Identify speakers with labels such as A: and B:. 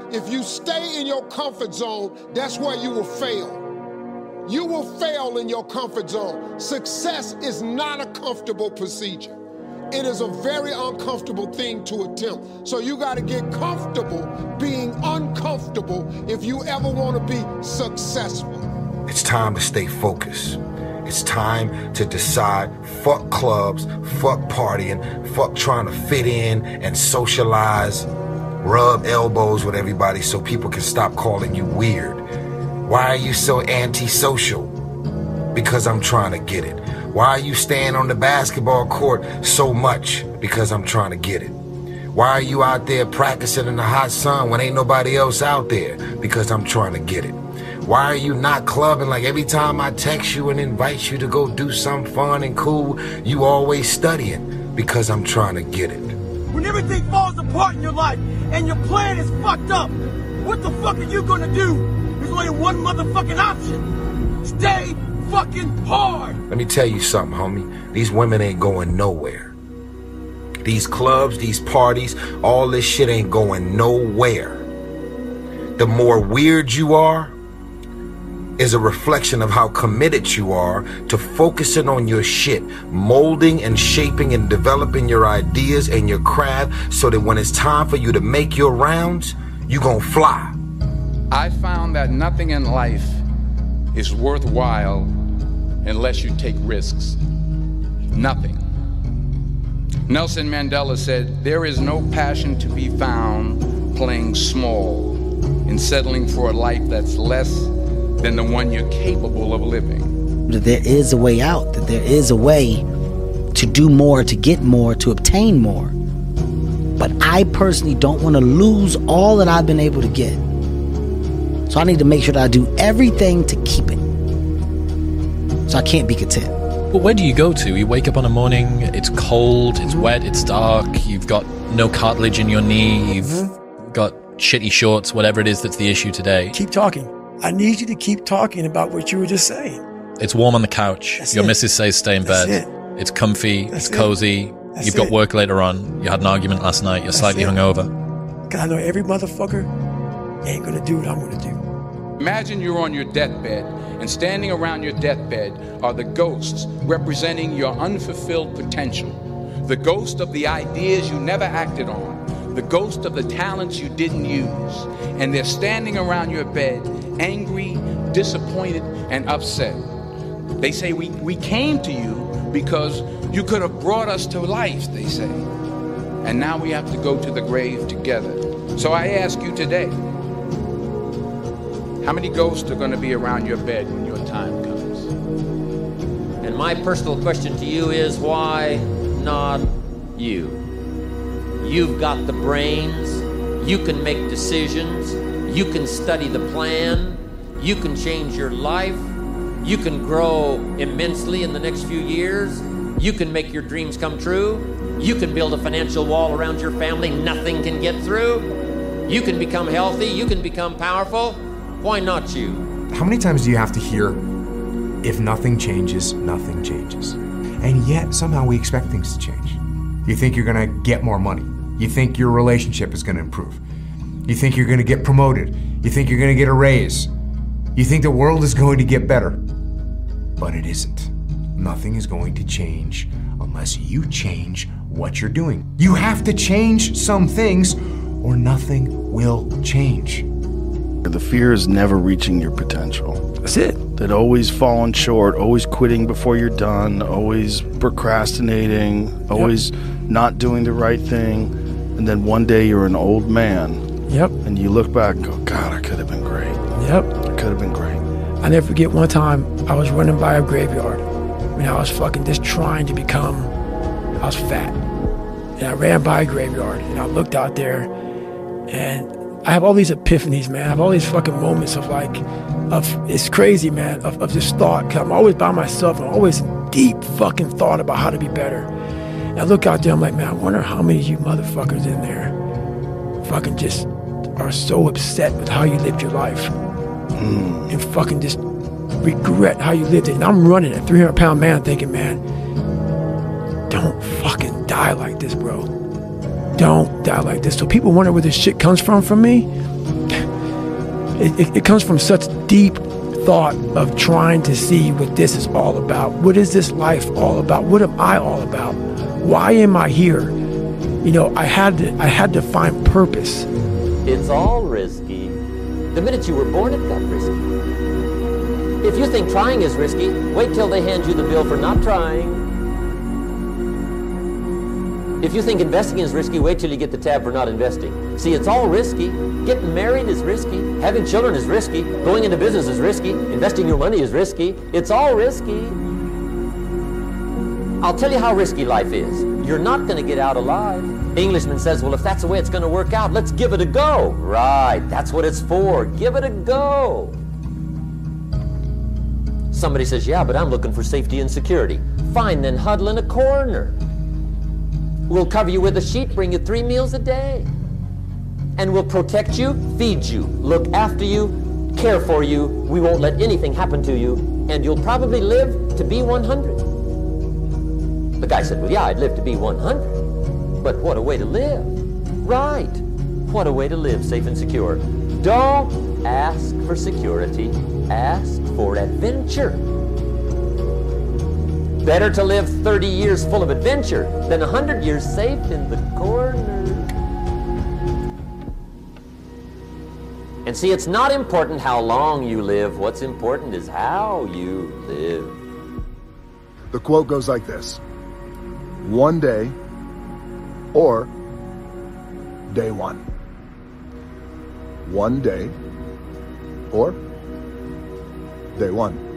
A: If you stay in your comfort zone, that's where you will fail. You will fail in your comfort zone. Success is not a comfortable procedure. It is a very uncomfortable thing to attempt. So you got to get comfortable being uncomfortable if you ever want to be successful.
B: It's time to stay focused. It's time to decide, fuck clubs, fuck partying, fuck trying to fit in and socialize, rub elbows with everybody so people can stop calling you weird. Why are you so antisocial? Because I'm trying to get it. Why are you staying on the basketball court so much? Because I'm trying to get it. Why are you out there practicing in the hot sun when ain't nobody else out there? Because I'm trying to get it. Why are you not clubbing like every time I text you and invite you to go do something fun and cool, you always studying? Because I'm trying to get it.
C: When everything falls apart in your life and your plan is fucked up, what the fuck are you gonna do? There's only one motherfucking option. Stay fucking hard.
B: Let me tell you something, homie. These women ain't going nowhere. These clubs, these parties, all this shit ain't going nowhere. The more weird you are is a reflection of how committed you are to focusing on your shit, molding and shaping and developing your ideas and your craft so that when it's time for you to make your rounds, you gon' fly.
D: I found that nothing in life is worthwhile unless you take risks. Nothing. Nelson Mandela said, "There is no passion to be found playing small and settling for a life that's less than the one you're capable of living."
E: That there is a way out, that there is a way to do more, to get more, to obtain more. But I personally don't want to lose all that I've been able to get. So I need to make sure that I do everything to keep it. So I can't be content.
F: But where do you go to? You wake up on a morning, it's cold, it's wet, it's dark, you've got no cartilage in your knee, you've got shitty shorts, whatever it is that's the issue today.
C: Keep talking. I need you to keep talking about what you were just saying.
F: It's warm on the couch.
C: That's
F: Your
C: it.
F: missus says stay in bed.
C: That's it.
F: It's comfy,
C: That's
F: it's cozy.
C: That's
F: You've got
C: it.
F: work later on. You had an argument last night. You're
C: That's
F: slightly
C: it.
F: hungover.
C: Because I know every motherfucker ain't gonna do what I'm gonna do.
D: Imagine you're on your deathbed, and standing around your deathbed are the ghosts representing your unfulfilled potential. The ghost of the ideas you never acted on. The ghost of the talents you didn't use. And they're standing around your bed, angry, disappointed, and upset. They say, we came to you because you could have brought us to life, they say. And now we have to go to the grave together. So I ask you today, how many ghosts are going to be around your bed when your time comes?
G: And my personal question to you is, why not you? You've got the brains, you can make decisions, you can study the plan, you can change your life, you can grow immensely in the next few years, you can make your dreams come true, you can build a financial wall around your family nothing can get through, you can become healthy, you can become powerful. Why not you?
H: How many times do you have to hear, if nothing changes, nothing changes? And yet, somehow we expect things to change. You think you're gonna get more money. You think your relationship is gonna improve. You think you're gonna get promoted. You think you're gonna get a raise. You think the world is going to get better. But it isn't. Nothing is going to change unless you change what you're doing. You have to change some things or nothing will change.
I: The fear is never reaching your potential.
C: That's it.
I: That always falling short, always quitting before you're done, always procrastinating, always not doing the right thing. And then one day you're an old man.
C: Yep.
I: And you look back and go, God, I could have been great.
C: Yep.
I: I could have been great.
C: I never forget one time I was running by a graveyard when I was fucking just trying to become, I was fat. And I ran by a graveyard and I looked out there and I have all these epiphanies, man. I have all these fucking moments of like, it's crazy, man, of just thought. Cause I'm always by myself and always deep fucking thought about how to be better. And I look out there, I'm like, man, I wonder how many of you motherfuckers in there fucking just are so upset with how you lived your life and fucking just regret how you lived it. And I'm running a 300-pound man thinking, man, don't fucking die like this, bro. Don't die like this. So people wonder where this shit comes from me. it comes from such deep thought of trying to see what this is all about. What is this life all about? What am I all about? Why am I here? You know, I had to find purpose.
G: It's all risky. The minute you were born, it got risky. If you think trying is risky, wait till they hand you the bill for not trying. If you think investing is risky, wait till you get the tab for not investing. See, it's all risky. Getting married is risky. Having children is risky. Going into business is risky. Investing your money is risky. It's all risky. I'll tell you how risky life is. You're not going to get out alive. Englishman says, well, if that's the way it's going to work out, let's give it a go. Right, that's what it's for. Give it a go. Somebody says, yeah, but I'm looking for safety and security. Fine, then huddle in a corner. We'll cover you with a sheet, bring you 3 meals a day. And we'll protect you, feed you, look after you, care for you. We won't let anything happen to you. And you'll probably live to be 100. The guy said, well, yeah, I'd live to be 100. But what a way to live. Right. What a way to live, safe and secure. Don't ask for security. Ask for adventure. Better to live 30 years full of adventure than 100 years safe in the corner. And see, it's not important how long you live. What's important is how you live.
J: The quote goes like this: one day or day one. One day or day one.